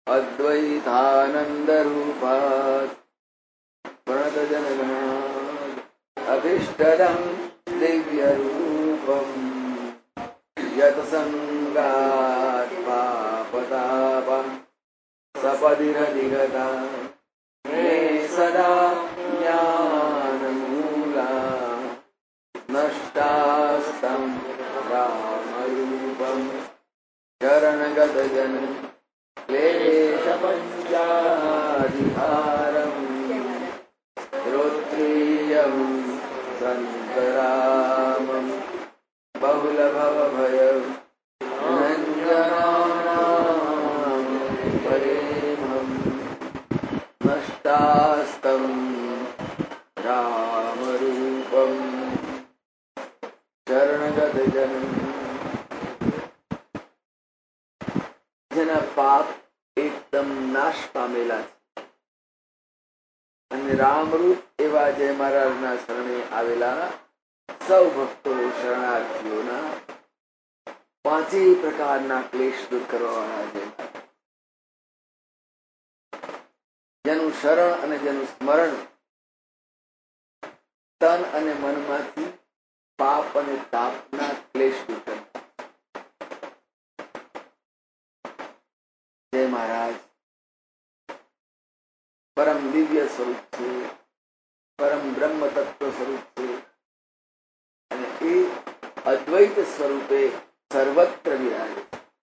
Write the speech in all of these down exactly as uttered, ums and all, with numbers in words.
અદ્વૈતાનંદ રૂપાત પ્रणत जनगणात् अभीष्टदं दिव्य रूपं यत संगात् पापतापं सपदिरधिगता मे सदा ज्ञानमूला नष्टास्तं रामरूपं शरणगत जन क्लेश पंचाधिकारं श्रोत्रियं संतरामं बहुल भव भय नंजनानां प्रेमं नष्टास्तं रामरूपं शरणगत जन જેના પાપ એકદમ નાશ પામેલા છે અને રામરૂપ એવા જય મહારાજના શરણે આવેલા સૌ ભક્તો શરણાર્થીઓના પાંચેય પ્રકારના ક્લેશ દૂર કરવાવાળા છે. જેનું શરણ અને જેનું સ્મરણ તન અને મનમાંથી પાપ અને તાપના ક્લેશ દૂર કરે. જય મહારાજ પરમ દિવ્ય સ્વરૂપ છે, પરમ બ્રહ્મ તત્વ સ્વરૂપ છે અને એ અદ્વૈત સ્વરૂપે સર્વત્ર વિરાજે.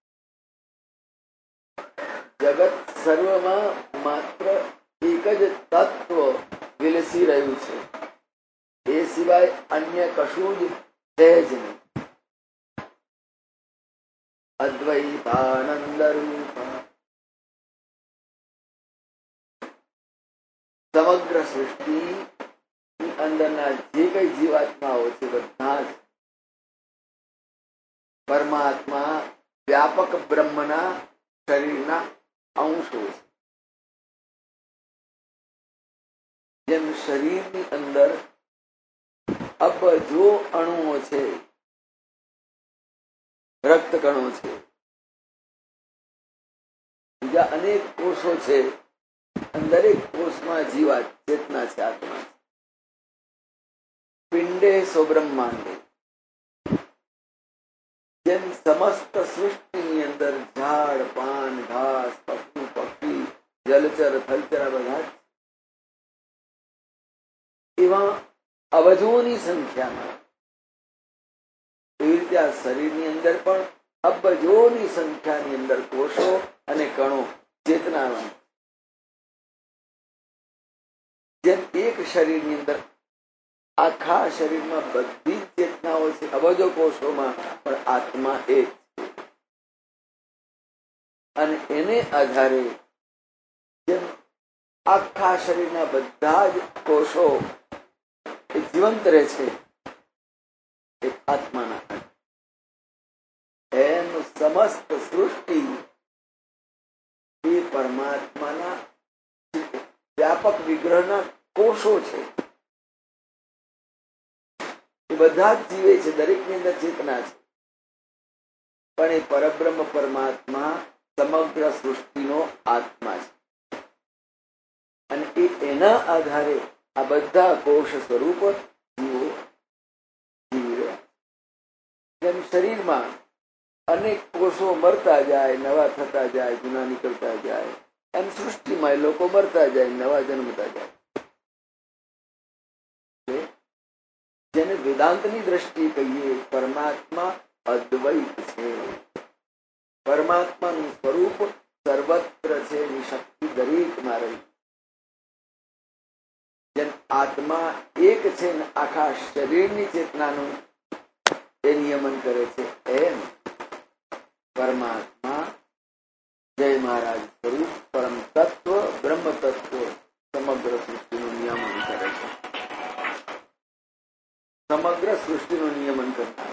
જગત સર્વમાં માત્ર એક જ તત્વ વિલસી રહ્યું છે, એ સિવાય અન્ય કશું જ છે જ નહીં. અદ્વૈતાનંદ રૂપ સમગ્ર સૃષ્ટિ અંદરના જે કઈ જીવાત્માઓ છે બધા જ પરમાત્મા વ્યાપક બ્રહ્મના શરીરના અંશો છે. જેમ શરીરની અંદર અબજો અણુઓ છે, રક્ત કણો છે, બીજા અનેક કોષો છે, દરેક કોષમાં જીવાત ચેતના છે, આત્મા છે. પિંડે સો બ્રહ્માંડે, જેમ સમસ્ત સૃષ્ટિની અંદર ઝાડ પાન ઘાસ પશુ પક્ષી જલચર થલચર બધા એવા અબજોની સંખ્યામાં એવી રીતે આ શરીરની અંદર પણ અબજોની સંખ્યાની અંદર કોષો અને કણો ચેતનાવાન. જેમ એક શરીરની અંદર આખા શરીરમાં બધી જ ચેતનાઓ છે, અબજો કોષોમાં પણ આત્મા એક છે અને એને આધારે જેમ આખા શરીરના બધા જ કોષો એ જીવંત રહે છે એક આત્માના, એમ સમસ્ત સૃષ્ટિ એ પરમાત્માના વ્યાપક વિગ્રહના કોષો છે. એ બધા જ જીવે છે, દરેકની અંદર ચેતના છે, પણ એ પરબ્રહ્મ પરમાત્મા સમગ્ર સૃષ્ટિનો આત્મા છે અને એ એના આધારે આ બધા કોષ સ્વરૂપ જીવો જીવી રહ્યા. જેમ શરીરમાં અનેક કોષો મરતા જાય, નવા થતા જાય, જૂના નીકળતા જાય, એમ સૃષ્ટિમાં લોકો મરતા જાય, નવા જન્મતા જાય. જેને વેદાંતની દ્રષ્ટિએ કહીએ પરમાત્મા અદ્વૈત છે. પરમાત્માનું સ્વરૂપ સર્વત્ર છે, એની શક્તિ દરેકમાં રહી. જેમ આત્મા એક છે ને આખા શરીરની ચેતનાનું એ નિયમન કરે છે, એમ પરમાત્મા જય મહારાજ સ્વરૂપ પરમ તત્વ બ્રહ્મ તત્વ સમગ્ર સૃષ્ટિનું નિયમન કરે છે. સમગ્ર સૃષ્ટિનું નિયમન કરતા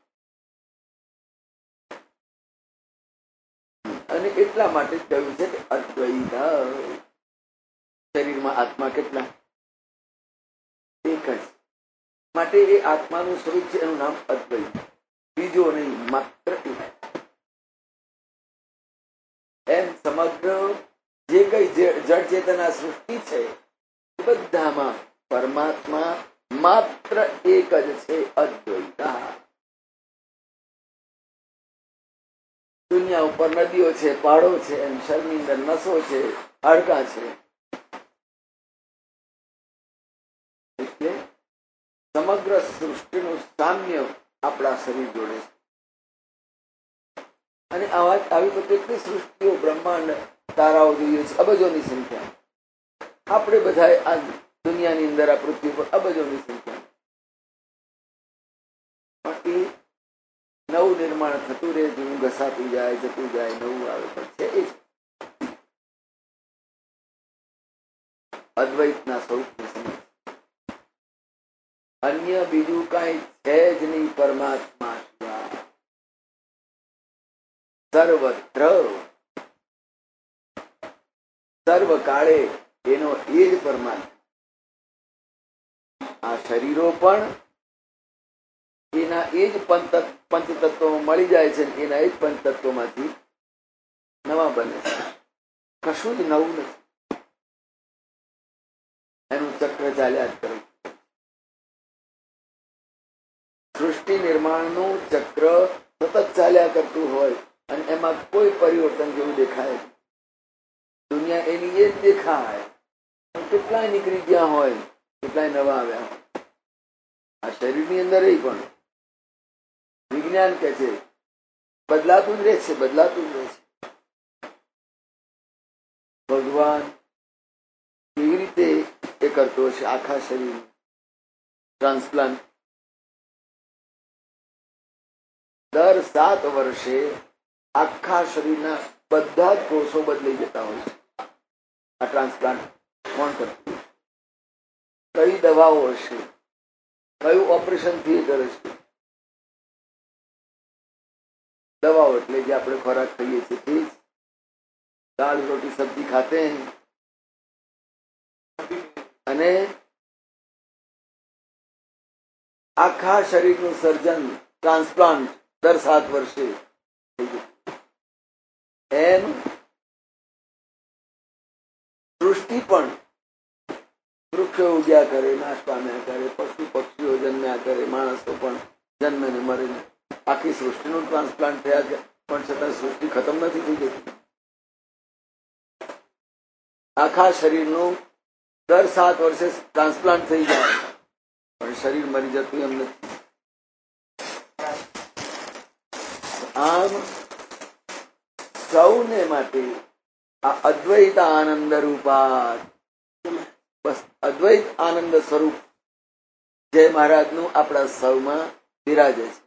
અને એટલા માટે જ કહ્યું છે કે અદ્વૈત. શરીરમાં આત્મા કેટલા? એક જ. માટે એ આત્માનું સ્વરૂપ છે, એનું નામ અદ્વૈત, બીજો નહીં, માત્ર એક. એમ સમગ્ર જે કઈ જળ ચેતના સૃષ્ટિ છે એ બધામાં પરમાત્મા માત્ર એક જ છે, અદ્વૈતા. દુનિયા ઉપર નદીઓ છે, પહાડો છે, એમ શરીરની અંદર નસો છે, હાડકા છે. એટલે સમગ્ર સૃષ્ટિનું સામ્ય આપણા શરીર જોડે છે. અને આવા આવી તો કેટલી સૃષ્ટિઓ, બ્રહ્માંડ, તારાઓ જોઈએ છે, અબજોની સંખ્યા. આપણે બધા આ દુનિયાની અંદર, આ પૃથ્વી પર અબજોની સંખ્યા. પણ એ નવું નિર્માણ થતું રહે, જૂનું ઘસાતું જાય, જતું જાય, નવું આવે. પણ છે એ અદ્વૈતના સ્વરૂપની સમજ. અન્ય બીજું કઈ છે જ નહીં પરમાત્મા. સર્વત્ર સર્વ કાળે એનો એ જ પરમાત્મા. આ શરીરો પણ એના એ જ પંચતત્વો મળી જાય છે, એના એ જ પંચતત્વોમાંથી નવા બને છે. કશું જ નવું નથી. એનું ચક્ર ચાલ્યા જ કરે. સૃષ્ટિ નિર્માણનું ચક્ર સતત ચાલ્યા કરતું હોય અને એમાં કોઈ પરિવર્તન જેવું દેખાય. દુનિયા એની એ જ દેખાય. કેટલાય નીકળી ગયા હોય, કેટલાય નવા આવ્યા હોય. આ શરીરની અંદર એ પણ વિજ્ઞાન કે છે બદલાતું જ રહે છે, બદલાતું જ રહે છે. ભગવાન કેવી રીતે એ કરતો હશે આખા શરીર ટ્રાન્સપ્લાન્ટ? દર સાત વર્ષે આખા શરીરના બધા જ કોષો બદલાઈ જતા હોય છે. આ ટ્રાન્સપ્લાન્ટ કોણ કરતું? કઈ દવાઓ હશે? કયું ઓપરેશન થિયેટર હશે? દવાઓ એટલે જે આપણે ખોરાક ખાઈએ છીએ તે જ. દાળ રોટી સબ્જી ખાતે અને આખા શરીરનું સર્જન ટ્રાન્સપ્લાન્ટ દર સાત વર્ષે થઈ ગયું. એમ સૃષ્ટિ પણ વૃક્ષો ઉગ્યા કરે, નાશ પામ્યા કરે, પશુ પક્ષીઓ જન્મ્યા કરે, માણસો પણ જન્મે ને મરે. આખી સૃષ્ટિનું ટ્રાન્સપ્લાન્ટ થયા છે, પણ છતાં સૃષ્ટિ ખતમ નથી થઈ જતી. આખા શરીરનું દર સાત વર્ષે ટ્રાન્સપ્લાન્ટ થઈ જાય, પણ શરીર મરી જતું એમ નથી. આમ સૌને માટે આ અદ્વૈત આનંદ રૂપા, બસ અદ્વૈત આનંદ સ્વરૂપ જય મહારાજનું આપણા સૌમાં બિરાજે છે.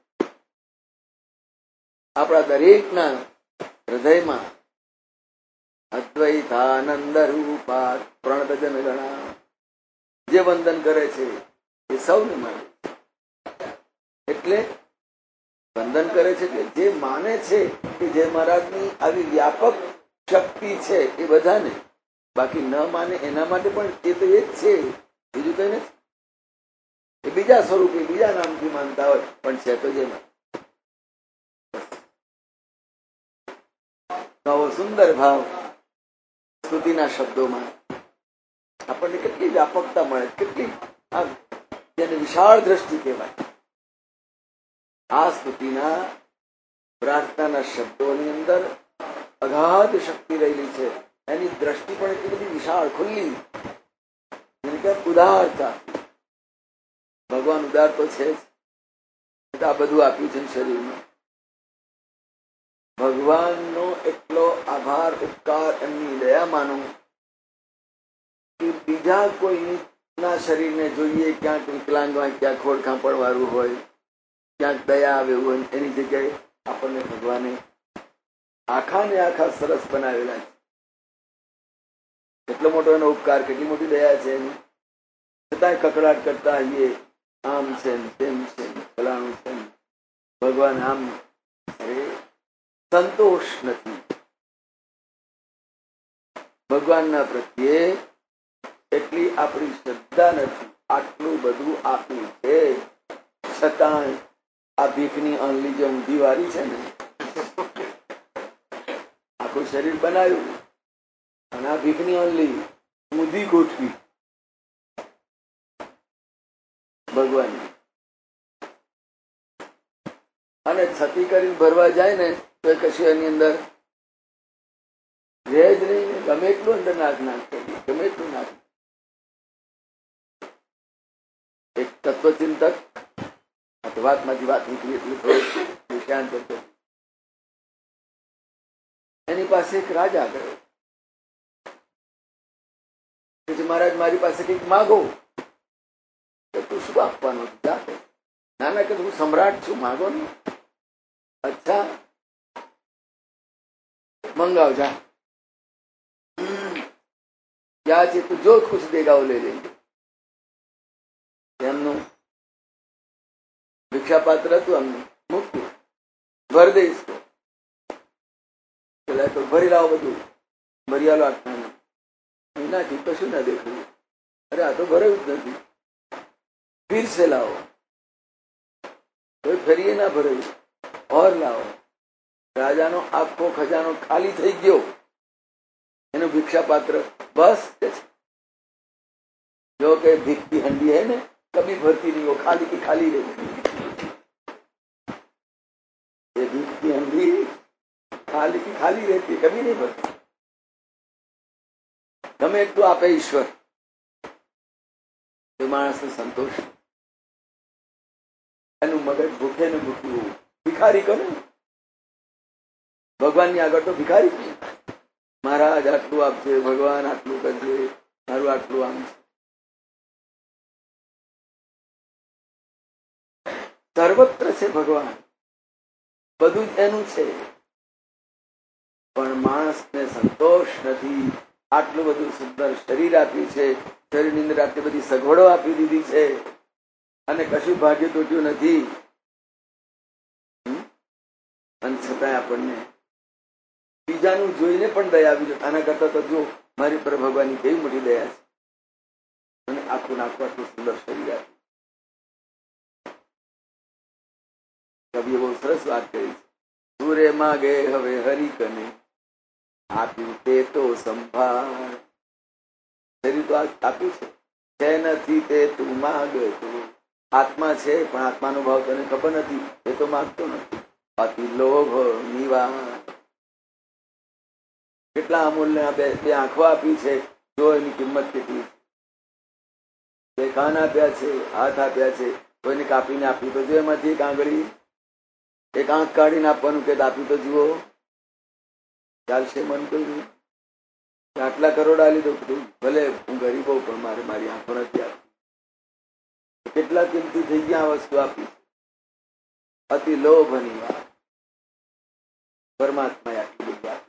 આપણા દરેકના હૃદયમાં અદ્વૈતાનંદ રૂપા પ્રણત જન ગણા જે વંદન કરે છે એ સૌને માને. એટલે વંદન કરે છે કે જે માને છે કે જય મહારાજની આવી વ્યાપક શક્તિ છે એ બધાને, બાકી ન માને એના માટે પણ એ તો એ જ છે, બીજું કઈ નથી. એ બીજા સ્વરૂપે બીજા નામથી માનતા હોય, પણ છે તો જે નવો સુંદર ભાવ સ્તુતિના શબ્દોમાં આપણને કેટલી વ્યાપકતા મળે, કેટલી આ જેને વિશાળ દ્રષ્ટિ કહેવાય. આ સ્તુતિના પ્રાર્થનાના શબ્દોની અંદર અગાધ શક્તિ રહેલી છે. એની દ્રષ્ટિ પણ એટલી બધી વિશાળ, ખુલ્લી, ઉદારતા. ભગવાન ઉદાર તો છે જ, આ બધું આપ્યું છે શરીરમાં. ભગવાનનો એટલો આભાર, ઉપકાર, એમની દયા માનું કે બીજા કોઈના શરીરને જોઈએ, ક્યાંક વિકલાંગ હોય, ક્યાંક ખોડખાંપણ વાળું હોય, ક્યાંક દયા આવે હોય, એની જગ્યાએ આપણને ભગવાને આખા ને આખા સરસ બનાવેલા છે. કેટલો મોટો એનો ઉપકાર, કેટલી મોટી દયા છે એની. છતાંય કકડાટ કરતા આવીએ, આમ છે તેમ છે, ફલાણું છે, ભગવાન આમ. અરે સંતોષ નથી ભગવાનના પ્રત્યે, એટલી આપણી શ્રદ્ધા નથી. આટલું બધું આપ્યું છે છતાં આ ભીખની આંગળી જે ઊંધી વાળી છે ને, આ આખું શરીર બનાવ્યું અને આ ભીખની ઓનલી બુદ્ધિ ગોઠવી ભગવાન અને છતી કરીને ભરવા જાય ને તો કશું એની અંદર રહે જ નહીં. ગમે એટલું અંદર નાક નાક કરી, ગમે એટલું નાક. એક તત્વચિંતક વાતમાંથી વાત નીકળી એટલું થોડું શાંત હતો. એની પાસે એક રાજા ગયો. મહારાજ મારી પાસે કંઈક માગો. તો તું શું આપવાનું જાતે? ના ના કે હું સમ્રાટ છું, માગો ને. અચ્છા મંગાવ જા. क्या છે તું જો कुछ देगा वो ले लेंगे. એમનું ભિક્ષા પાત્ર હતું, અમને મૂક્યું ભર દઈશ પેલા તો ભરી લાવો બધું. ભરી આલો આટલા નાખી કશું ના દેખાયું. અરે આ તો ભરાયું જ નથી. ફીર સે લાવો. કોઈ ફરીએ ના ભરાયું. ઓર લાવો. રાજાનો આખો ખજાનો ખાલી થઈ ગયો. એનું ભિક્ષા પાત્ર बस जो के भीख की हंडी है ना, कभी भरती नहीं, वो खाली की खाली रहती. ये भीख की हंडी खाली की खाली रहती, कभी नहीं भरती. गमे એટલું આપે ઈશ્વર તો માણસને સંતોષ. એનું મગજ ભૂખે ને ભૂખ્યું ભિખારી કરે. ભગવાનની આગળ તો ભિખારી છે. મહારાજ આટલું આપશે, ભગવાન આટલું કરશે, મારું આટલું આમ. સર્વત્ર છે ભગવાન, બધું જ એનું છે. પણ માણસને સંતોષ નથી. આટલું બધું સુંદર શરીર આપ્યું છે, શરીરની અંદર આટલી બધી સગવડો આપી દીધી છે, અને કશું ભાગ્ય તૂટ્યું નથી. અને છતાંય આપણને બીજાનું જોઈને પણ દયા આવી જાય. આના કરતા તો જો મારી પર ભગવાનની કેવી મોટી દયા છે. અને આખું નાખું આટલું સુંદર શરીર આપ્યું. કવિએ બહુ સરસ વાત કરી. સૂરે માગે હવે હરિકને આપ્યું તે તો સંભાળ. શરીર તો આપ્યું છે, છે નથી તે તું માગ. આત્મા છે પણ આત્માનો ભાવ તને ખબર નથી, એ તો માગતો નથી. અતિ લોભ નિવાર. કેટલા અમૂલ્ય બે બે આંખો આપી છે, જો એની કિંમત કેટલી. બે કાન આપ્યા છે, હાથ આપ્યા છે, કોઈને કાપીને આપ્યું તો જો એમાંથી એક આંગળી એક આંખ કાઢીને આપવાનું કે આપ્યું તો જુઓ. ચાલશે મન કહ્યું આટલા કરોડ આલી દો, ભલે હું ગરીબ હોઉં પણ મારે મારી આંખો નથી આપી. કેટલા કિંમતી થઈ ગયા આ વસ્તુ આપી. અતિ લોભની વાત. પરમાત્મા આટલી બધી વાત.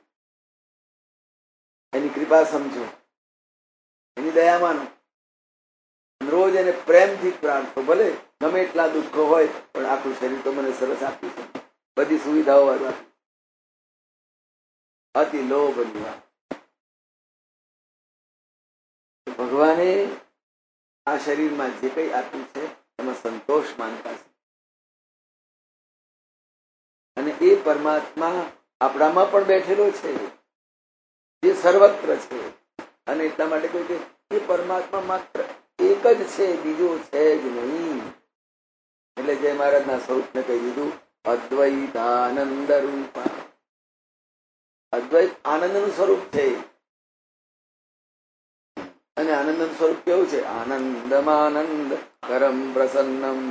એની કૃપા સમજો, એની દયા માનો. રોજ એને પ્રેમથી પ્રાર્થો. ભલે ગમે એટલા દુઃખો હોય પણ આખું શરીર તો મને સરસ આપ્યું છે, બધી સુવિધાઓ વાળું. અતિ લોભની વાત. ભગવાને આ શરીરમાં જે કઈ આપ્યું છે એમાં સંતોષ માનતા છે. અને એ પરમાત્મા આપણામાં પણ બેઠેલો છે, જે સર્વત્ર છે. અને એટલા માટે કોઈ કે એ પરમાત્મા માત્ર એક જ છે, બીજો છે જ નહીં. એટલે જય મહારાજના સ્વરૂપને કહી દીધું અદ્વૈત આનંદ રૂપા. અદ્વૈત આનંદનું સ્વરૂપ છે. અને આનંદનું સ્વરૂપ કેવું છે? આનંદમાનંદ કરમ પ્રસન્નમ.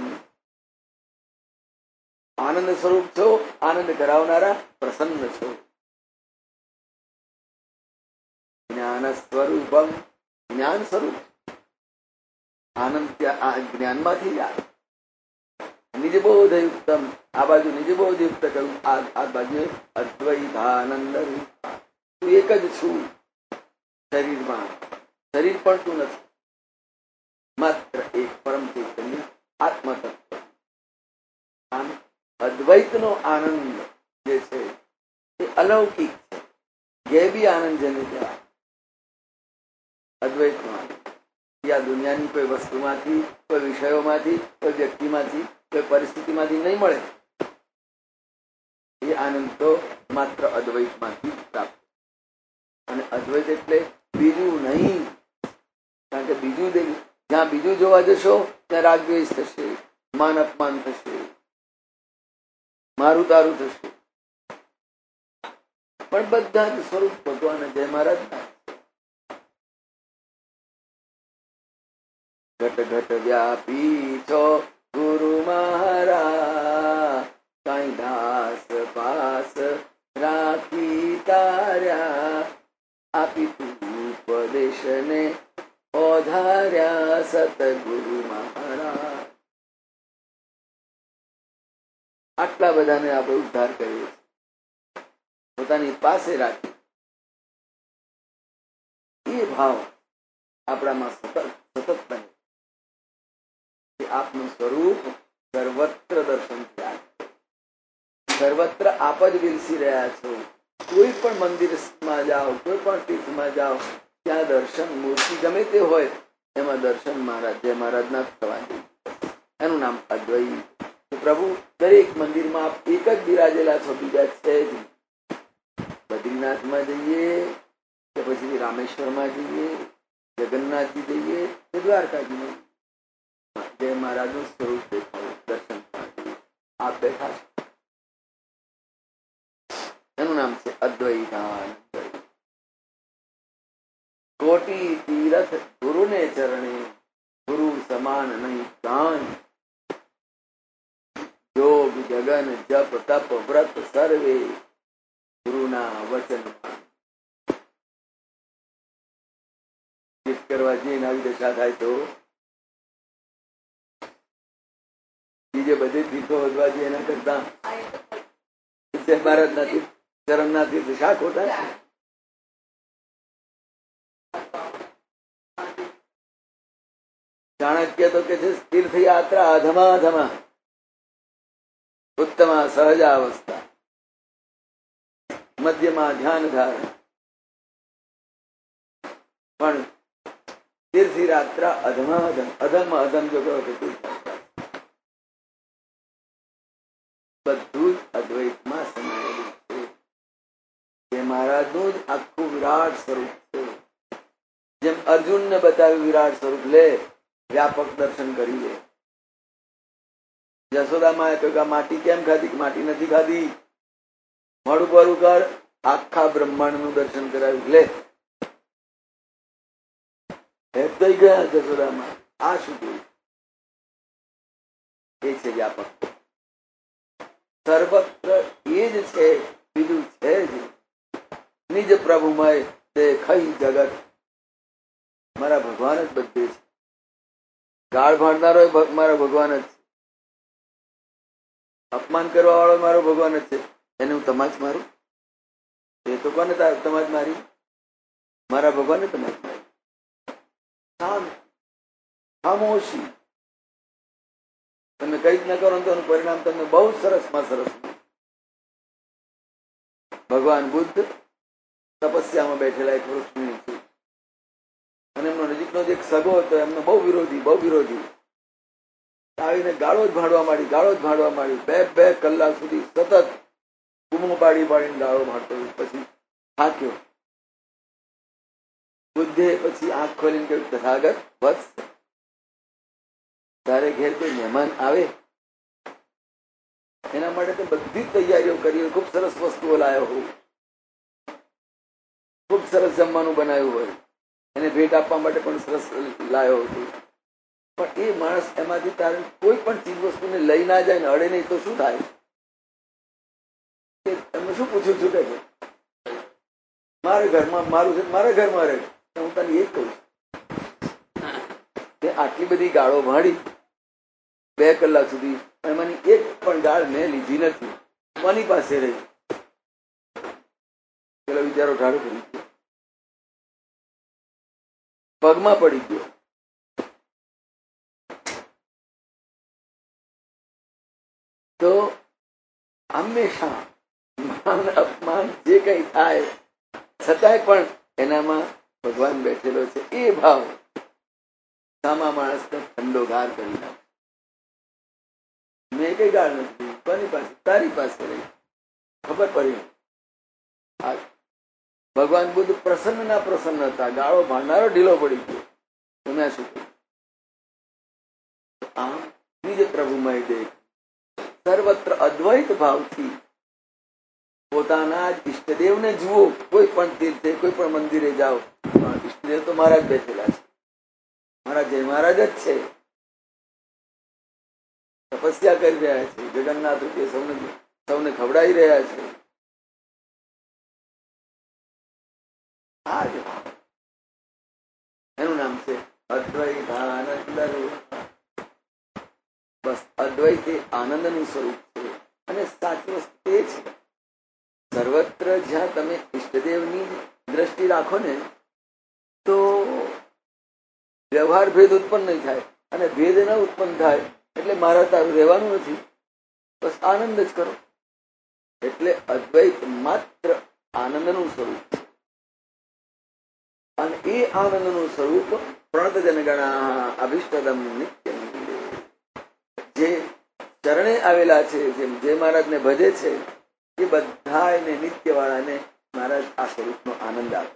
આનંદ સ્વરૂપ છો, આનંદ કરાવનારા પ્રસન્ન છો. જ્ઞાન સ્વરૂપમ, જ્ઞાન સ્વરૂપ. આનંદ જ્ઞાનમાંથી જ આવે. નિજબોધયુક્તમ, આ બાજુ નિજબોધયુક્ત કહ્યું, આ બાજુ અદ્વૈતાનંદ રૂપ. તું એક જ છું શરીરમાં. શરીર પણ તું નથી, માત્ર એક પરમ ચૈતન્ય આત્મતત્વ. આમ અદ્વૈતનો આનંદ જે છે એ અલૌકિક છે. ગેબી આનંદ જેને કહેવાય અદ્વૈતનો આનંદ. આ દુનિયાની કોઈ વસ્તુમાંથી, કોઈ વિષયોમાંથી, કોઈ વ્યક્તિમાંથી, કોઈ પરિસ્થિતિમાંથી નહીં મળે. એ આનંદ તો માત્ર અદ્વૈતમાંથી પ્રાપ્ત. અદ્વૈત એટલે બીજું નહીં. કારણ કે બીજું જ્યાં બીજું જોવા જશો ત્યાં રાગદ્વેષ થશે, માન અપમાન થશે, મારું તારું થશે. પણ બધા જ સ્વરૂપ ભગવાન જય મહારાજ ના. ઘટ ઘટ વ્યાપી છો ગુરુ મહારાજ, કઈ દાસ પાસ રાખી તાર્યા, આપી તું ઉપદેશ ને ઓધાર્યા સતગુરુ મહારાજ. આટલા બધાને આપણે ઉદ્ધાર કરીએ, પોતાની પાસે રાખી. એ ભાવ આપણામાં સતત સતત બને. આપનું સ્વરૂપ સર્વત્ર દર્શન થયા, સર્વત્ર આપ જ વિલસી રહ્યા છો. કોઈ પણ મંદિરમાં જાઓ, કોઈ પણ તીર્થમાં જાઓ, ત્યાં દર્શન મૂર્તિ ગમે તે હોય એમાં દર્શન મહારાજ જય મહારાજ ના થવા જોઈએ. એનું નામ અદ્વૈત. પ્રભુ દરેક મંદિરમાં આપ એક જ બિરાજેલા છો, બીજા છે જ. બદ્રીનાથમાં જઈએ કે પછી રામેશ્વરમાં જઈએ, જગન્નાથજી જઈએ કે દ્વારકાજી, જય મહારાજ નું સ્વરૂપ દેખાયું, દર્શન આપ બેઠા છો. એનું નામ છે અદ્વૈતાનંદ. કોટી તીરથ ગુરુ ને ચરણે, ગુરુ સમાન નહીં કાન. યોગ જગન જપ તપ વ્રત સર્વે ગુરુના વચન. કરવા જઈને આવી દશા થાય તો બીજે બધે તીર્થો વધવા જોઈએ એના કરતા ભારત ના તીર્થ ચરણ ના તીર્થ શા ખોટા છે? ચાણક્ય તો કે છે તીર્થયાત્રા અધમા અધમા ઉત્તમા સહજાવસ્થા, મધ્યમાં ધ્યાન ધારણ. પણ તીર્થયાત્રા અધમા અધમ અધમ અધમ જો કહો તો બધું જ અદ્વૈતમાં સમાયેલું છે. જે મહારાજનું જ આખું વિરાટ સ્વરૂપ છે. જેમ અર્જુન ને બતાવ્યું વિરાટ સ્વરૂપ, લે વ્યાપક દર્શન કરી લે. જશોદામાં કહ્યું માટી કેમ ખાધી? માટી નથી ખાધી, મોડું પરું કર. આખા બ્રહ્માંડ નું દર્શન કરાવ્યું, લે થઈ ગયા જશોદામાં. આ શું જોયું? એ છે વ્યાપક. સર્વત્ર એ જ છે, બીજું છે જ. નિજ પ્રભુમય દેખાઈ જગત. મારા ભગવાન જ બધે છે. ગાળ ભાંડનારો મારા ભગવાન જ છે. અપમાન કરવા વાળો મારો ભગવાન જ છે. એને હું તમાચ મારું? એ તો કોને તમાચ મારી? મારા ભગવાને તમાચ મારી. ખામોશી. તમે કઈ જ ન કરો તો પરિણામ તમને બહુ સરસ માં સરસ. ભગવાન બુદ્ધ તપસ્યામાં બેઠેલા એક વૃક્ષની નીચે, અને એમનો નજીકનો જે એક સગો હતો એમનો બહુ વિરોધી બહુ વિરોધી આવીને ગાળો જ ભાંડવા માંડી ગાળો જ ભાંડવા માંડી બે બે કલાક સુધી સતત બૂમો પાડી પાડીને ગાળો ભાંડતો. પછી થાક્યો. બુદ્ધે પછી આંખ ખોલીને કહ્યું, તથાગત વત્સ, તારે ઘેર કોઈ મહેમાન આવે એના માટે તો બધી જ તૈયારીઓ કરી હોય, ખૂબ સરસ વસ્તુઓ લાવ્યો હોઉં, ખૂબ સરસ જમવાનું બનાવ્યું હોય, એને ભેટ આપવા માટે પણ સરસ લાવ્યો હતું. પણ એ માણસ એમાંથી તારે કોઈ પણ ચીજ વસ્તુને લઈ ના જાય ને અડે નહીં તો શું થાય? તમે શું પૂછ્યું છું કે મારા ઘરમાં મારું છે, મારા ઘરમાં રહે. હું તને એ જ કહું કે આટલી બધી ગાળો ભાડી બે કલાક સુધી, એમાંની એક પણ ગાળ મેં લીધી નથી. કોની પાસે રહી? પેલો વિચારો ઢાળો કરી ગયો, પગમાં પડી ગયો. તો હંમેશા માન અપમાન જે કઈ થાય છતાંય પણ એનામાં ભગવાન બેઠેલો છે. એ ભાવ સામા માણસને ઠંડો ગાર કરી નાખે. મેં કઈ ગાળ નથી, કોની પાસે? તારી પાસે રહી. ખબર પડી. ભગવાન બુદ્ધ પ્રસન્ન ના પ્રસન્ન હતા, ગાળો ભાંડારો ઢીલો પડી ગયો. તમે શું આમ નિજ પ્રભુમય દેખ સર્વત્ર અદ્વૈત ભાવથી પોતાના જ ઈષ્ટદેવને જુઓ. કોઈ પણ તીર્થે કોઈ પણ મંદિરે જાઓ, ઈષ્ટદેવ તો મહારાજ બેઠેલા છે, મારા જય મહારાજ જ છે, તપસ્યા કરી રહ્યા છે, જગન્નાથ રૂપે સૌને સૌને ખવડાવી રહ્યા છે. આ જ એનું નામ છે અદ્વૈતાનંદ રૂપ. બસ અદ્વૈત એ આનંદનું સ્વરૂપ છે. અને સાચી વસ્તુ એ છે, સર્વત્ર જ્યાં તમે ઈષ્ટદેવની દ્રષ્ટિ રાખો ને તો વ્યવહાર ભેદ ઉત્પન્ન નહીં થાય. અને ભેદ ન ઉત્પન્ન થાય એટલે મારા તારું રહેવાનું નથી, બસ આનંદ જ કરો. એટલે અદ્વૈત માત્ર આનંદનું સ્વરૂપ છે. અને એ આનંદનું સ્વરૂપ પ્રણત જનગણા અભિષ્ટદમ નિત્ય જે ચરણે આવેલા છે, જેમ જે મહારાજને ભજે છે એ બધા એને નિત્ય વાળાને મહારાજ આ સ્વરૂપનો આનંદ આપે.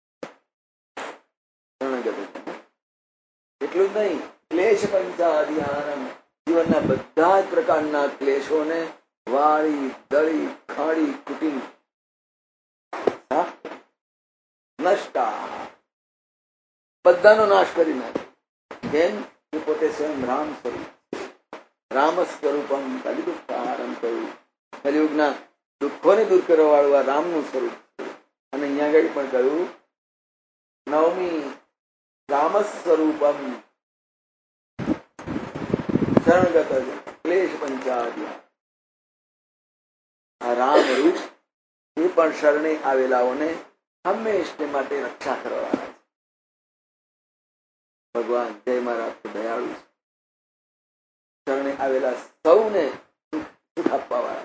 એટલું જ નહીં, ક્લેશ પંચાધ્યાનમ જીવનના બધા જ પ્રકારના ક્લેશોને વાળી દળી ખાડી કુટી નષ્ટા બધાનો નાશ કરી નાખે. કેમ કે પોતે સ્વયં રામ સ્વરૂપ, રામ સ્વરૂપમ કલિદુઃખારમ કહ્યું. કલિયુગના દુઃખોને દૂર કરવા વાળું આ રામનું સ્વરૂપ. અને અહીંયા આગળ પણ કહ્યું નવમી રામ સ્વરૂપમ શરણગત ક્લેશ પંચાદ્યા. આ રામ રૂપ એ પણ શરણે આવેલાઓને હંમેશને માટે રક્ષા કરવા વાળા છે. ભગવાન જય મહારાજ દયાળુ છે. શરણે આવેલા સૌને સુખ આપવા વાળા,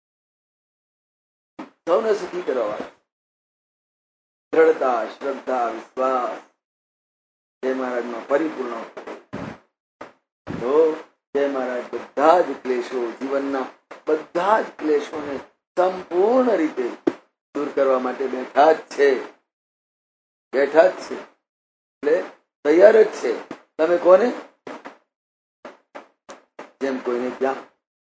સૌને સુખી કરવા વાળા. દ્રઢતા, શ્રદ્ધા, વિશ્વાસ જય મહારાજમાં પરિપૂર્ણ. તો જય મહારાજ બધા જ ક્લેશો, જીવનના બધા જ ક્લેશોને સંપૂર્ણ રીતે દૂર કરવા માટે બેઠા જ છે. બેઠા જ છે એટલે તૈયાર જ છે. તમે કોને જેમ કોઈને ક્યાં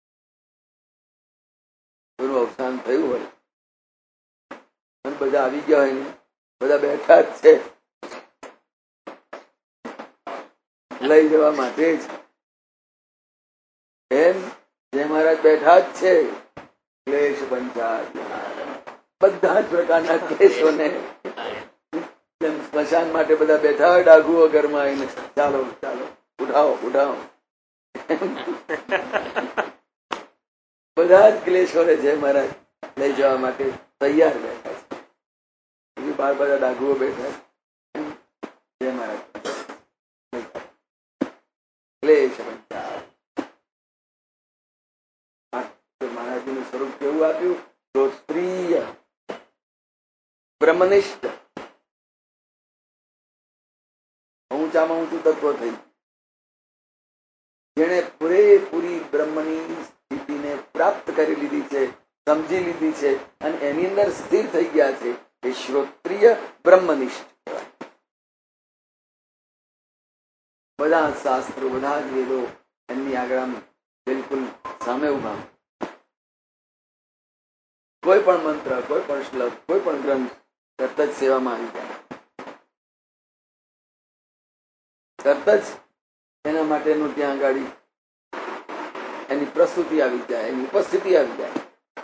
કોઈનું અવસાન થયું હોય અને બધા આવી ગયા હોય ને બધા બેઠા જ છે લઈ જવા માટે જ. એમ જે મહારાજ બેઠા જ છે. ક્લેશ પંચાયત બધા જ પ્રકારના ક્લેશોને જેમ સ્મશાન માટે બધા બેઠા હોય ડાઘુ વગરમાં આવીને ચાલો ચાલો ઉઠાવો ઉઠાવો બધા જ ક્લેશોને જે મહારાજ લઈ જવા માટે તૈયાર બેઠા છે. બાર બધા ડાઘુઓ બેઠા જય મહારાજ ક્લેશ પંચાયત. મહારાજનું સ્વરૂપ કેવું આપ્યું? શ્રોત્રિય બ્રહ્મનિષ્ઠ ઊંચામાં ઊંચું તત્વ થઈ, જેને પૂરેપૂરી બ્રહ્મની સ્થિતિને પ્રાપ્ત કરી લીધી છે, સમજી લીધી છે અને એની અંદર સ્થિર થઈ ગયા છે. એ શ્રોત્રિય બ્રહ્મનિષ્ઠ કહેવાય. બધા શાસ્ત્રો, બધા જ વેદો એમની આગળ બિલકુલ સામે ઉભા. કોઈ પણ મંત્ર, કોઈ પણ શ્લોક, કોઈ પણ ગ્રંથ તરત જ સેવામાં આવી જાય. તરત જ એના માટેનું ત્યાં આગળ એની પ્રસ્તુતિ આવી જાય, એની ઉપસ્થિતિ આવી જાય.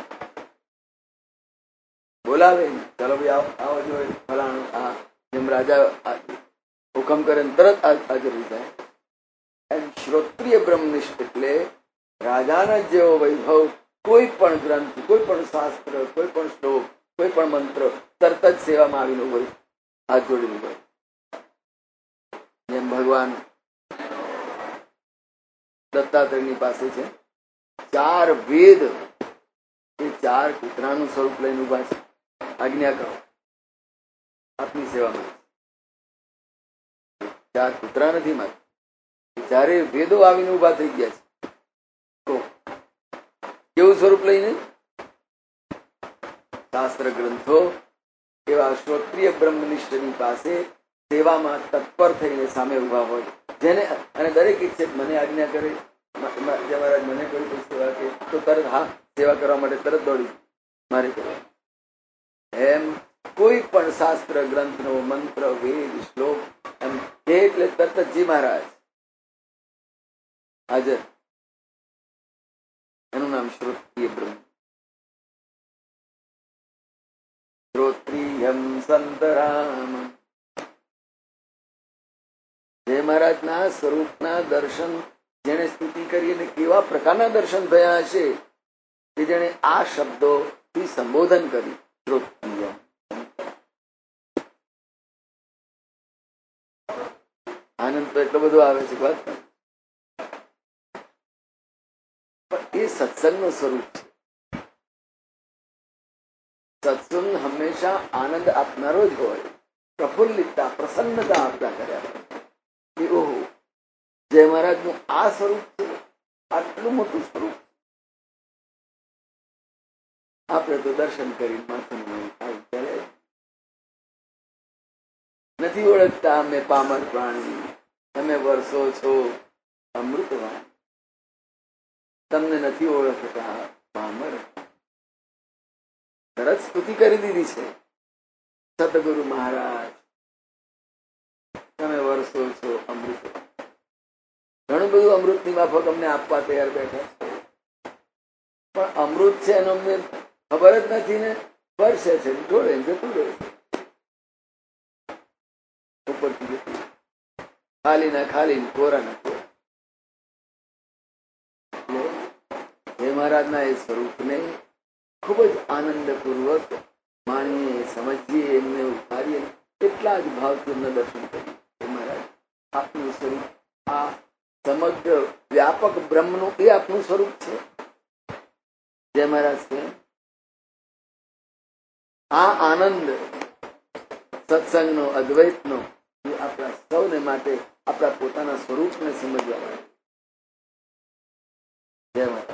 બોલાવે ચાલો ભાઈ આવો આવો જોઈએ ફલાણું આ જેમ રાજા હુકમ કરે તરત હાજર થઈ જાય. એમ શ્રોત્રિય બ્રહ્મનિષ્ઠ એટલે રાજાના જેવો વૈભવ કોઈ પણ ગ્રંથ, કોઈ પણ શાસ્ત્ર, કોઈ પણ શ્લોક, કોઈ પણ મંત્ર તરત જ સેવામાં આવેલું હોય, હાથ જોડેલું હોય. જેમ ભગવાન દત્તાત્રેયની પાસે છે ચાર વેદ, એ ચાર કૂતરાનું સ્વરૂપ લઈને ઉભા છે. આજ્ઞા કરો આપની સેવામાં. ચાર કૂતરા નથી મારે, ચારે વેદો આવીને ઉભા થઈ ગયા છે. તો કેવું સ્વરૂપ લઈને? શાસ્ત્ર ગ્રંથો એવા શ્રોત્રિય બ્રહ્મનિષ્ઠની પાસે સેવામાં તત્પર થઈને સામે ઉભા હોય, જેને અને દરેક ઈચ્છે મને આજ્ઞા કરે, મહારાજ મને કોઈ કોઈ સેવા કે તો તરત હા સેવા કરવા માટે તરત દોડી મારે કરવા. એમ કોઈ પણ શાસ્ત્ર ગ્રંથનો મંત્ર વેદ શ્લોક એમ એટલે તરત જી મહારાજ હાજર. એનું નામ શ્રોત્રિય બ્રહ્મ. શ્રોત્રિયમ સંતરામ. જય મહારાજના સ્વરૂપના દર્શન જેને સ્તુતિ કરી અને કેવા પ્રકારના દર્શન થયા હશે કે જેને આ શબ્દોથી સંબોધન કર્યું. શ્રોત્રિય આનંદ તો એટલો બધો આવે છે વાત, પણ એ સત્સંગનું સ્વરૂપ છે. સત્સંગ હંમેશા આનંદ આપનારો જ હોય, પ્રફુલ્લિતતા પ્રસન્નતા આપતા કર્યા. ઓહો જય મહારાજ નું આ સ્વરૂપ છે, આટલું મોટું સ્વરૂપ. આપણે તો દર્શન કરી માથું ચાલે નથી ઓળખતા. અમે પામર પ્રાણી, તમે વર્ષો છો અમૃતવાન, તમને નથી ઓળખતા પામર. તરત સ્તુતિ કરી દીધી છે સતગુરુ મહારાજ, તમે વર્ષો છો અમૃત. ઘણું બધું અમૃતની માફક અમને આપવા તૈયાર બેઠા છે, પણ અમૃત છે એનો અમને ખબર જ નથી ને. વર્ષે છે ઢોળે જતું રહે ઉપરથી જતું, ખાલી ના ખાલી, કોરા ના કોરા. હે મહારાજના એ સ્વરૂપને ખૂબ જ આનંદપૂર્વક માણીએ, સમજીએ, એમને ઉતારીએ, એટલા જ ભાવથી એમને દર્શન કરીએ. મહારાજ આપનું સ્વરૂપ આ સમગ્ર વ્યાપક બ્રહ્મનું એ આપનું સ્વરૂપ છે. જય મહારાજ છે. આ આનંદ સત્સંગનો, અદ્વૈતનો એ આપણા સૌને માટે આપણા પોતાના સ્વરૂપને સમજવા. જય મહારાજ.